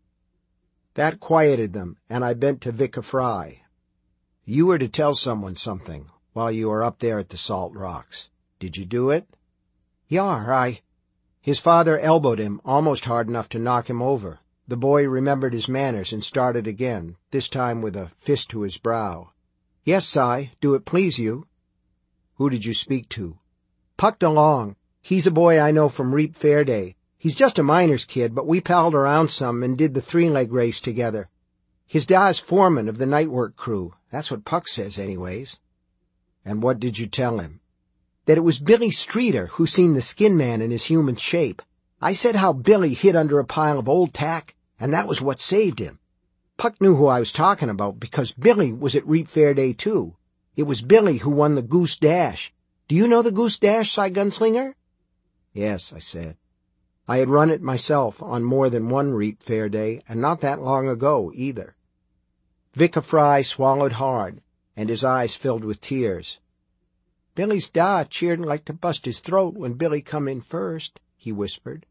That quieted them, and I bent to Vicka Fry. You were to tell someone something while you were up there at the Salt Rocks. Did you do it? Yar, I... His father elbowed him almost hard enough to knock him over. The boy remembered his manners and started again, this time with a fist to his brow. Yes, Si, do it please you. Who did you speak to? Puck DeLong. He's a boy I know from Reap Fair Day. He's just a miner's kid, but we palled around some and did the three-leg race together. His dad's foreman of the night work crew. That's what Puck says anyways. And what did you tell him? That it was Billy Streeter who seen the Skin Man in his human shape. I said how Billy hid under a pile of old tack, and that was what saved him. Puck knew who I was talking about because Billy was at Reap Fair Day too. It was Billy who won the Goose Dash. Do you know the Goose Dash, Si Gunslinger? Yes, I said. I had run it myself on more than one Reap Fair Day, and not that long ago either. Vicka Fry swallowed hard, and his eyes filled with tears. Billy's da cheered like to bust his throat when Billy come in first, he whispered.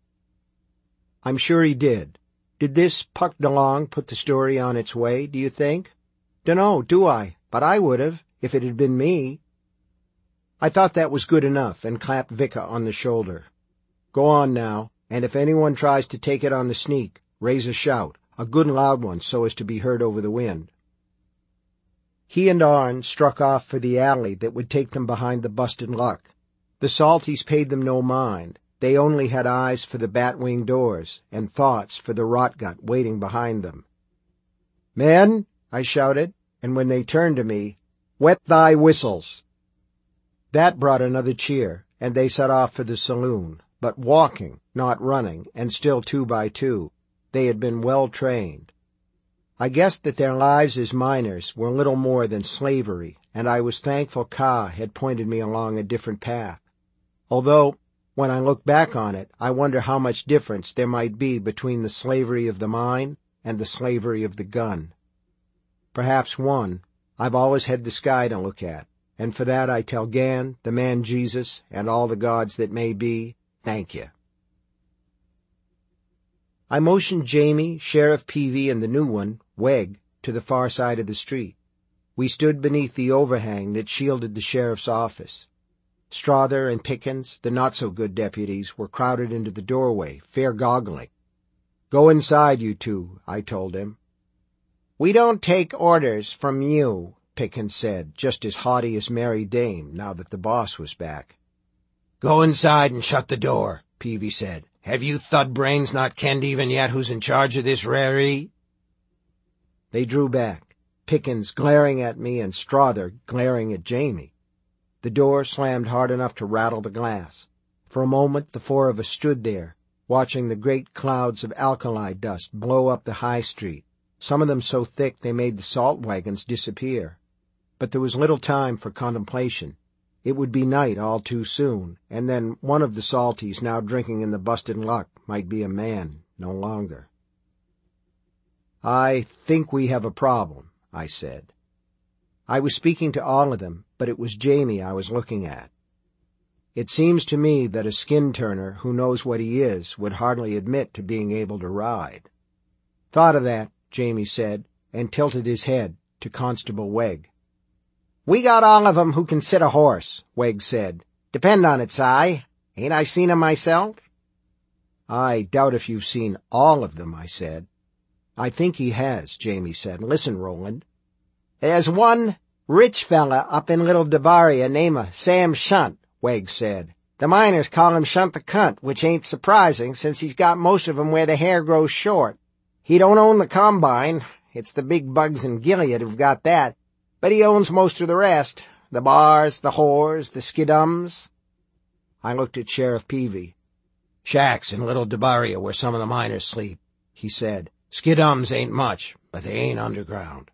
I'm sure he did. Did this Puck DeLong put the story on its way, do you think? Dunno, do I? But I would have, if it had been me. I thought that was good enough, and clapped Vicka on the shoulder. Go on now, and if anyone tries to take it on the sneak, raise a shout, a good loud one so as to be heard over the wind. He and Arn struck off for the alley that would take them behind the Busted Luck. The Salties paid them no mind. They only had eyes for the bat-wing doors and thoughts for the rot-gut waiting behind them. Men, I shouted, and when they turned to me, wet thy whistles. That brought another cheer, and they set off for the saloon, but walking, not running, and still two by two. They had been well trained. I guessed that their lives as miners were little more than slavery, and I was thankful Ka had pointed me along a different path. Although, when I look back on it, I wonder how much difference there might be between the slavery of the mine and the slavery of the gun. Perhaps one. I've always had the sky to look at, and for that I tell Gan, the man Jesus, and all the gods that may be, thank you. I motioned Jamie, Sheriff Peavy, and the new one, Wegg, to the far side of the street. We stood beneath the overhang that shielded the sheriff's office. Strother and Pickens, the not-so-good deputies, were crowded into the doorway, fair goggling. Go inside, you two, I told him. We don't take orders from you, Pickens said, just as haughty as Mary Dame, now that the boss was back. Go inside and shut the door, Peavy said. Have you thud brains not kenned even yet who's in charge of this raree? They drew back, Pickens glaring at me and Strother glaring at Jamie. The door slammed hard enough to rattle the glass. For a moment the four of us stood there, watching the great clouds of alkali dust blow up the high street, some of them so thick they made the salt wagons disappear. But there was little time for contemplation. It would be night all too soon, and then one of the salties now drinking in the busted luck might be a man no longer. I think we have a problem, I said. I was speaking to all of them, but it was Jamie I was looking at. It seems to me that a skin-turner who knows what he is would hardly admit to being able to ride. Thought of that, Jamie said, and tilted his head to Constable Wegg. We got all of 'em who can sit a horse, Wegg said. Depend on it, Si. Ain't I seen 'em myself? I doubt if you've seen all of them, I said. I think he has, Jamie said. Listen, Roland. There's one rich fella up in Little Debaria named a Sam Shunt, Wegg said. The miners call him Shunt the Cunt, which ain't surprising since he's got most of 'em where the hair grows short. He don't own the combine. It's the big bugs in Gilead who've got that. But he owns most of the rest, the bars, the whores, the skidums. I looked at Sheriff Peavy. Shacks in Little Debaria where some of the miners sleep, he said. Skidums ain't much, but they ain't underground.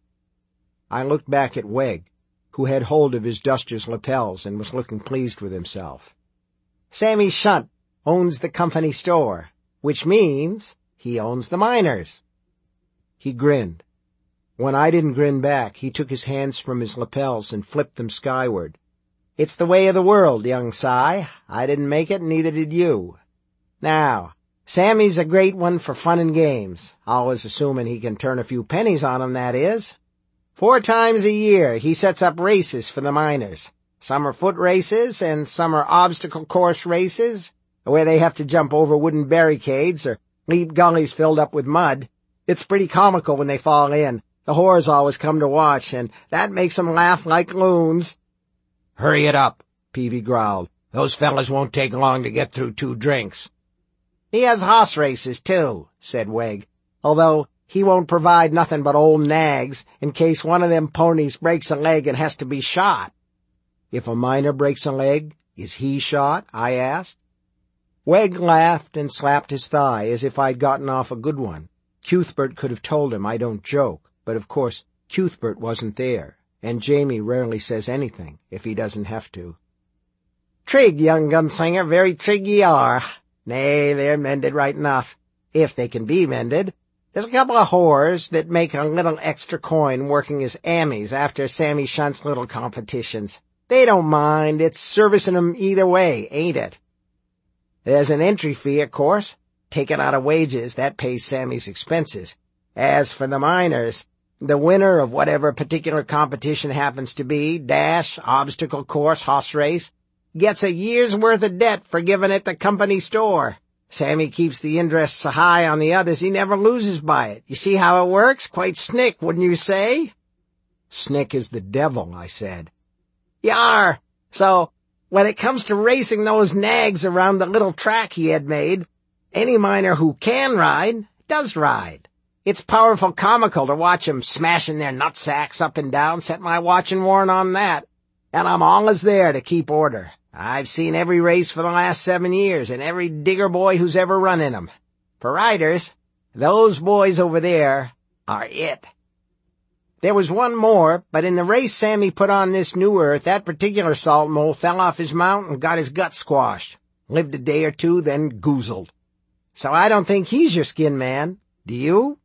I looked back at Wegg, who had hold of his duster's lapels and was looking pleased with himself. Sammy Shunt owns the company store, which means he owns the miners. He grinned. When I didn't grin back, he took his hands from his lapels and flipped them skyward. It's the way of the world, young Si. I didn't make it, neither did you. Now, Sammy's a great one for fun and games, always assuming he can turn a few pennies on 'em, that is. Four times a year he sets up races for the miners. Some are foot races, and some are obstacle course races, where they have to jump over wooden barricades or leap gullies filled up with mud. It's pretty comical when they fall in. The whores always come to watch, and that makes 'em laugh like loons. Hurry it up, Peavy growled. Those fellas won't take long to get through two drinks. He has hoss races, too, said Wegg, although he won't provide nothing but old nags in case one of them ponies breaks a leg and has to be shot. If a miner breaks a leg, is he shot? I asked. Wegg laughed and slapped his thigh as if I'd gotten off a good one. Cuthbert could have told him I don't joke. But of course, Cuthbert wasn't there, and Jamie rarely says anything if he doesn't have to. Trig, young gunslinger, very trig ye are. Nay, they're mended right enough, if they can be mended. There's a couple of whores that make a little extra coin working as ammies after Sammy Shunt's little competitions. They don't mind, it's servicing 'em either way, ain't it? There's an entry fee, of course, taken out of wages, that pays Sammy's expenses. As for the miners, the winner of whatever particular competition happens to be, dash, obstacle course, hoss race, gets a year's worth of debt forgiven at the company store. Sammy keeps the interest so high on the others he never loses by it. You see how it works? Quite snick, wouldn't you say? Snick is the devil, I said. Yar! So, when it comes to racing those nags around the little track he had made, any miner who can ride, does ride. It's powerful comical to watch 'em smashing their nutsacks up and down, set my watching warrant on that. And I'm allus there to keep order. I've seen every race for the last seven years, and every digger boy who's ever run in 'em. For riders, those boys over there are it. There was one more, but in the race Sammy put on this new earth, that particular salt mole fell off his mount and got his gut squashed. Lived a day or two, then goozled. So I don't think he's your skin man. Do you?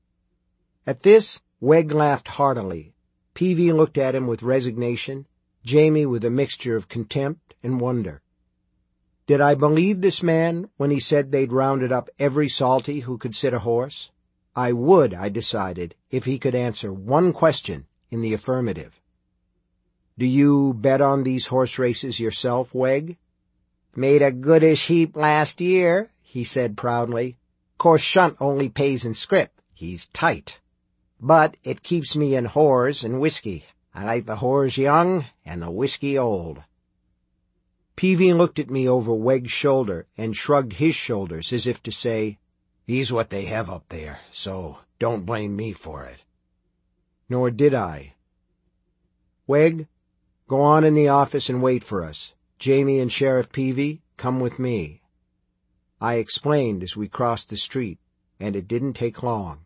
At this, Wegg laughed heartily. Peavy looked at him with resignation, Jamie with a mixture of contempt and wonder. Did I believe this man when he said they'd rounded up every salty who could sit a horse? I would, I decided, if he could answer one question in the affirmative. Do you bet on these horse races yourself, Wegg? Made a goodish heap last year, he said proudly. Course Shunt only pays in scrip. He's tight. But it keeps me in whores and whiskey. I like the whores young and the whiskey old. Peavy looked at me over Wegg's shoulder and shrugged his shoulders as if to say, He's what they have up there, so don't blame me for it. Nor did I. Wegg, go on in the office and wait for us. Jamie and Sheriff Peavy, come with me. I explained as we crossed the street, and it didn't take long.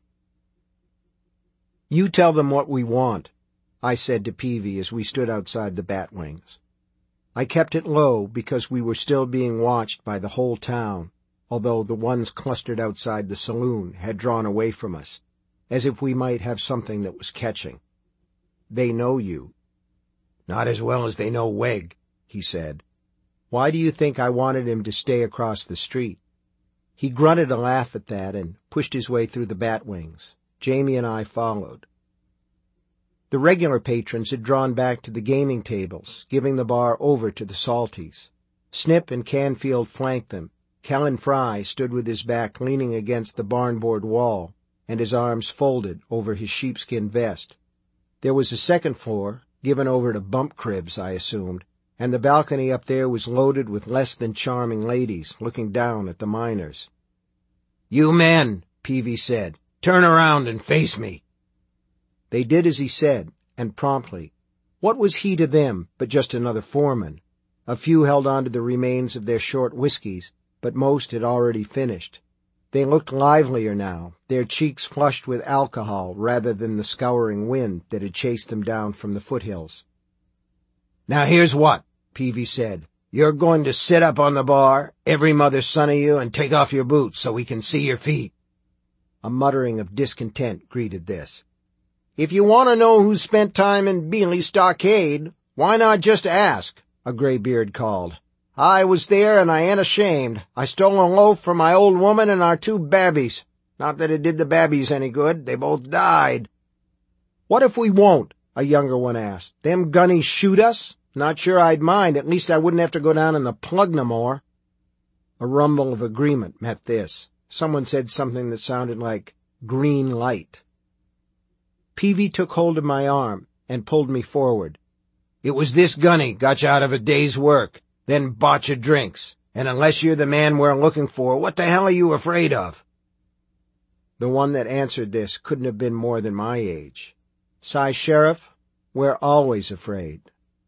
You tell them what we want, I said to Peavy as we stood outside the Batwings. I kept it low because we were still being watched by the whole town, although the ones clustered outside the saloon had drawn away from us, as if we might have something that was catching. They know you. Not as well as they know Wegg, he said. Why do you think I wanted him to stay across the street? He grunted a laugh at that and pushed his way through the Batwings. Jamie and I followed. The regular patrons had drawn back to the gaming tables, giving the bar over to the Salties. Snip and Canfield flanked them. Kellen Fry stood with his back leaning against the barnboard wall and his arms folded over his sheepskin vest. There was a second floor, given over to bump cribs, I assumed, and the balcony up there was loaded with less than charming ladies looking down at the miners. "You men," Peavy said, "turn around and face me." They did as he said, and promptly. What was he to them but just another foreman? A few held on to the remains of their short whiskeys, but most had already finished. They looked livelier now, their cheeks flushed with alcohol rather than the scouring wind that had chased them down from the foothills. "Now here's what," Peavy said. "You're going to sit up on the bar, every mother's son of you, and take off your boots so we can see your feet." A muttering of discontent greeted this. "If you want to know who spent time in Beeley Stockade, why not just ask?" a graybeard called. "I was there, and I ain't ashamed. I stole a loaf from my old woman and our two babbies. Not that it did the babbies any good. They both died." "What if we won't?" a younger one asked. "Them gunnies shoot us? Not sure I'd mind. At least I wouldn't have to go down in the plug no more." A rumble of agreement met this. Someone said something that sounded like green light. Peavy took hold of my arm and pulled me forward. "It was this gunny got you out of a day's work, then bought you drinks, and unless you're the man we're looking for, what the hell are you afraid of?" The one that answered this couldn't have been more than my age. "Cy Sheriff, we're always afraid."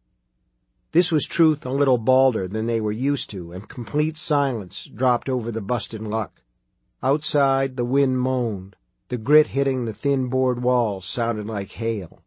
This was truth a little balder than they were used to, and complete silence dropped over the busted luck. Outside, the wind moaned. The grit hitting the thin board walls sounded like hail.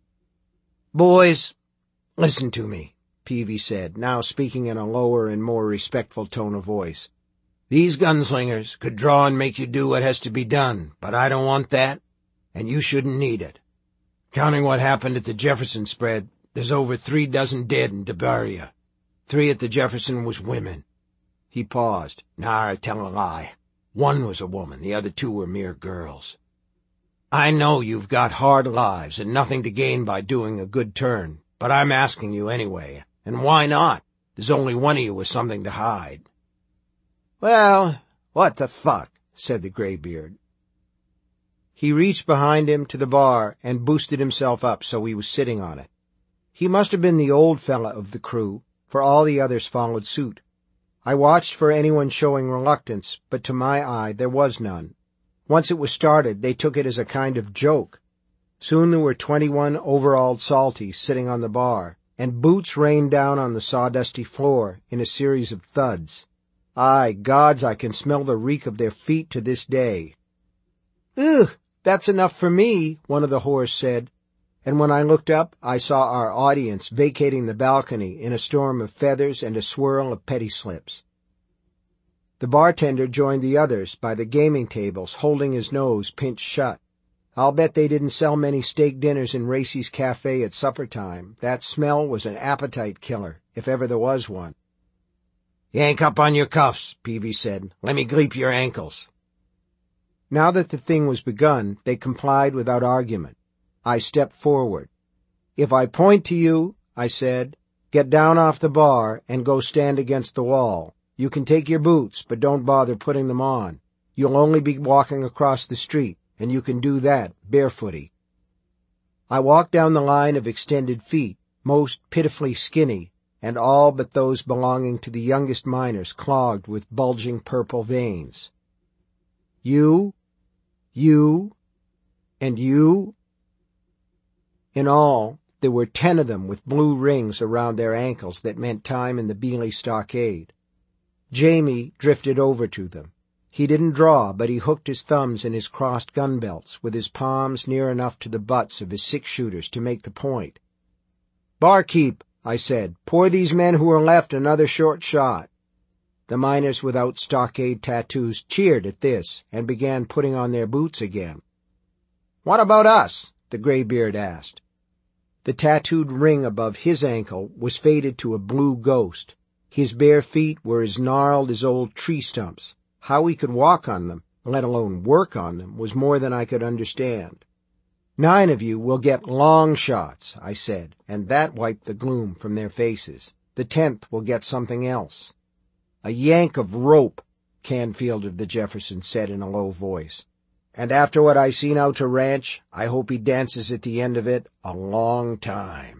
"Boys, listen to me," Peavy said, now speaking in a lower and more respectful tone of voice. "These gunslingers could draw and make you do what has to be done, but I don't want that, and you shouldn't need it. Counting what happened at the Jefferson spread, there's over three dozen dead in DeBaria. Three at the Jefferson was women." He paused. "Nah, I tell a lie. One was a woman, the other two were mere girls. I know you've got hard lives and nothing to gain by doing a good turn, but I'm asking you anyway, and why not? There's only one of you with something to hide." "Well, what the fuck," said the graybeard. He reached behind him to the bar and boosted himself up so he was sitting on it. He must have been the old fella of the crew, for all the others followed suit. I watched for anyone showing reluctance, but to my eye there was none. Once it was started, they took it as a kind of joke. Soon there were twenty-one overalled salties sitting on the bar, and boots rained down on the sawdusty floor in a series of thuds. Aye, gods, I can smell the reek of their feet to this day. "Ugh, that's enough for me," one of the whores said, and when I looked up, I saw our audience vacating the balcony in a storm of feathers and a swirl of petty slips. The bartender joined the others by the gaming tables, holding his nose pinched shut. I'll bet they didn't sell many steak dinners in Racey's Cafe at supper time. That smell was an appetite killer, if ever there was one. "Yank up on your cuffs," Peavy said. "Let me gleep your ankles." Now that the thing was begun, they complied without argument. I stepped forward. "If I point to you," I said, "get down off the bar and go stand against the wall. You can take your boots, but don't bother putting them on. You'll only be walking across the street, and you can do that barefooty. I walked down the line of extended feet, most pitifully skinny, and all but those belonging to the youngest miners clogged with bulging purple veins. You, you, and you. In all, there were ten of them with blue rings around their ankles that meant time in the Beeley stockade. Jamie drifted over to them. He didn't draw, but he hooked his thumbs in his crossed gun belts, with his palms near enough to the butts of his six-shooters to make the point. "Barkeep," I said, "pour these men who are left another short shot." The miners without stockade tattoos cheered at this and began putting on their boots again. "What about us?" the graybeard asked. The tattooed ring above his ankle was faded to a blue ghost. His bare feet were as gnarled as old tree stumps. How he could walk on them, let alone work on them, was more than I could understand. "Nine of you will get long shots," I said, and that wiped the gloom from their faces. "The tenth will get something else." "A yank of rope," Canfield of the Jefferson said in a low voice. "And after what I seen out to ranch, I hope he dances at the end of it a long time."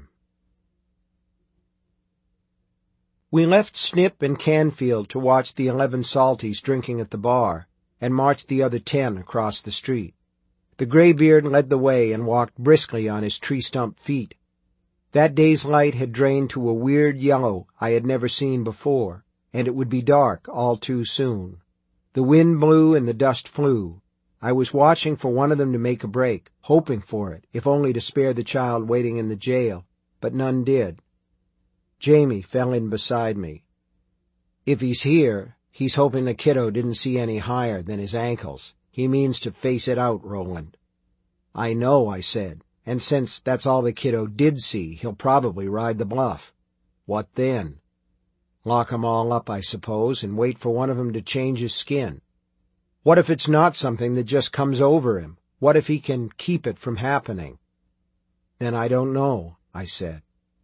We left Snip and Canfield to watch the eleven salties drinking at the bar, and marched the other ten across the street. The graybeard led the way and walked briskly on his tree-stump feet. That day's light had drained to a weird yellow I had never seen before, and it would be dark all too soon. The wind blew and the dust flew. I was watching for one of them to make a break, hoping for it, if only to spare the child waiting in the jail, but none did. Jamie fell in beside me. "If he's here, he's hoping the kiddo didn't see any higher than his ankles. He means to face it out, Roland." "I know," I said, "and since that's all the kiddo did see, he'll probably ride the bluff." "What then?" "Lock 'em all up, I suppose, and wait for one of 'em to change his skin." "What if it's not something that just comes over him? What if he can keep it from happening?" "Then I don't know," I said.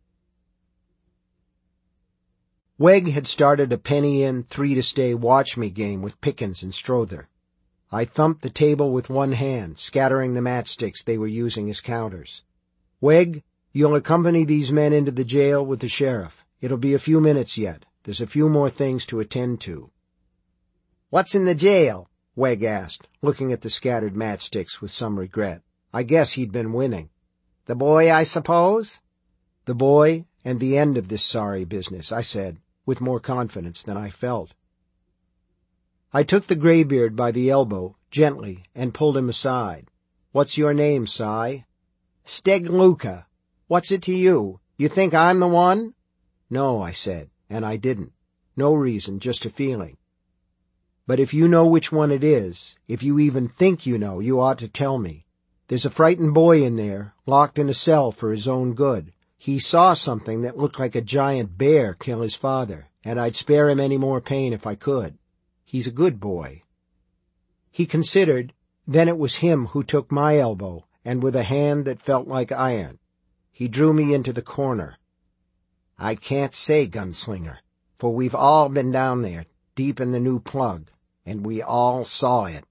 Wegg had started a penny-in, three-to-stay watch-me game with Pickens and Strother. I thumped the table with one hand, scattering the matchsticks they were using as counters. "Wegg, you'll accompany these men into the jail with the sheriff. It'll be a few minutes yet. There's a few more things to attend to." "What's in the jail?" Wegg asked, looking at the scattered matchsticks with some regret. I guess he'd been winning. "The boy, I suppose?" "The boy and the end of this sorry business," I said, with more confidence than I felt. I took the graybeard by the elbow, gently, and pulled him aside. "What's your name, Si?" "Stegluka. What's it to you? You think I'm the one?" "No," I said, and I didn't. No reason, just a feeling. "But if you know which one it is, if you even think you know, you ought to tell me. There's a frightened boy in there, locked in a cell for his own good. He saw something that looked like a giant bear kill his father, and I'd spare him any more pain if I could. He's a good boy." He considered, then it was him who took my elbow, and with a hand that felt like iron, he drew me into the corner. "I can't say, Gunslinger, for we've all been down there, deep in the new plug, and we all saw it."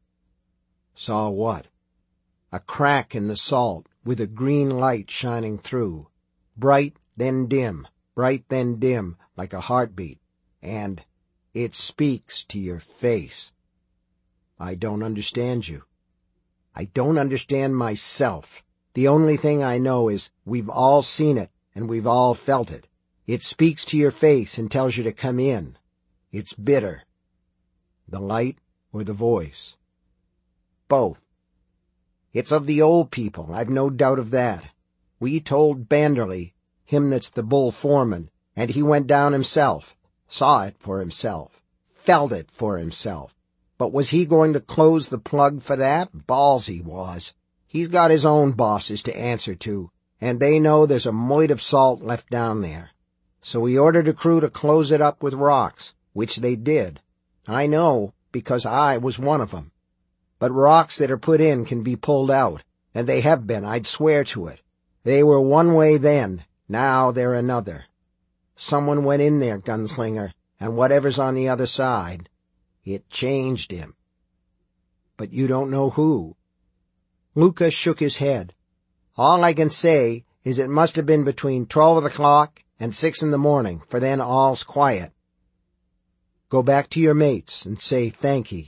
"Saw what?" "A crack in the salt, with a green light shining through. Bright, then dim, bright, then dim, like a heartbeat. And it speaks to your face." "I don't understand you." "I don't understand myself. The only thing I know is we've all seen it, and we've all felt it. It speaks to your face and tells you to come in. It's bitter." "The light or the voice?" "Both. It's of the old people, I've no doubt of that. We told Banderly, him that's the bull foreman, and he went down himself, saw it for himself, felt it for himself. But was he going to close the plug for that? Balls he was. He's got his own bosses to answer to, and they know there's a moit of salt left down there. So he ordered a crew to close it up with rocks, which they did. I know, because I was one of them. But rocks that are put in can be pulled out, and they have been, I'd swear to it. They were one way then, now they're another. Someone went in there, Gunslinger, and whatever's on the other side, it changed him." but you don't know who." Lucas shook his head. "All I can say is it must have been between twelve o'clock and six in the morning, for then all's quiet. Go back to your mates and say thank ye."